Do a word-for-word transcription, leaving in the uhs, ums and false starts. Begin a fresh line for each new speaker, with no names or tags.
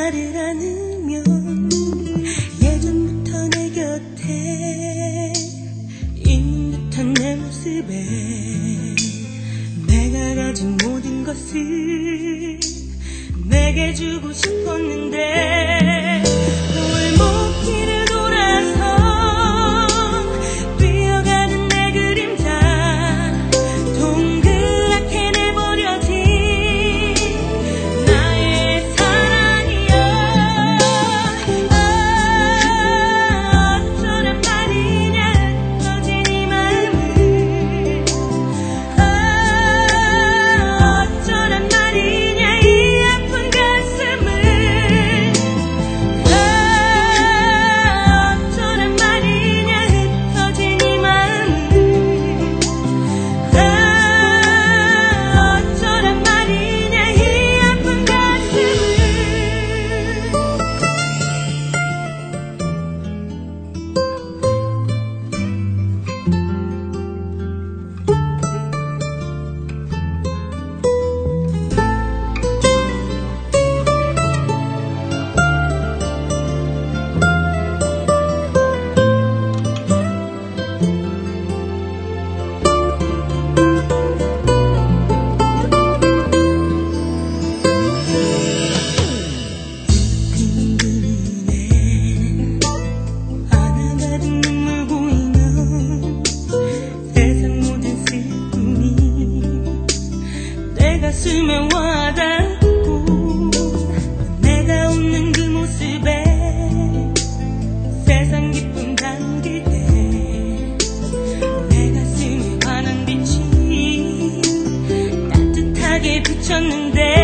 나를 안으면 예전부터 내 곁에 있는 듯한 내 모습에 내가 가진 모든 것을 내게 주고 싶었는데 골목길을 돌아서 뛰어가는 내 그림자 동그랗게 내버려진 나의 사랑이여. 아, 어쩌란 말이냐 흩어진 이 마음을. 아, 어쩌란 말이냐 이 아픈 가슴을. 아, 어쩌란 말이냐 흩어진 이 마음을. 아, 어쩌란 말이냐 이 아픈 가슴을. 하나가득 눈물 고이면 세상 모든 슬픔이 내 가슴에 와닿고 내가 웃는 그 모습에 세상 기쁨 담길 때 내 가슴에 환한 빛이 따뜻하게 비쳤는데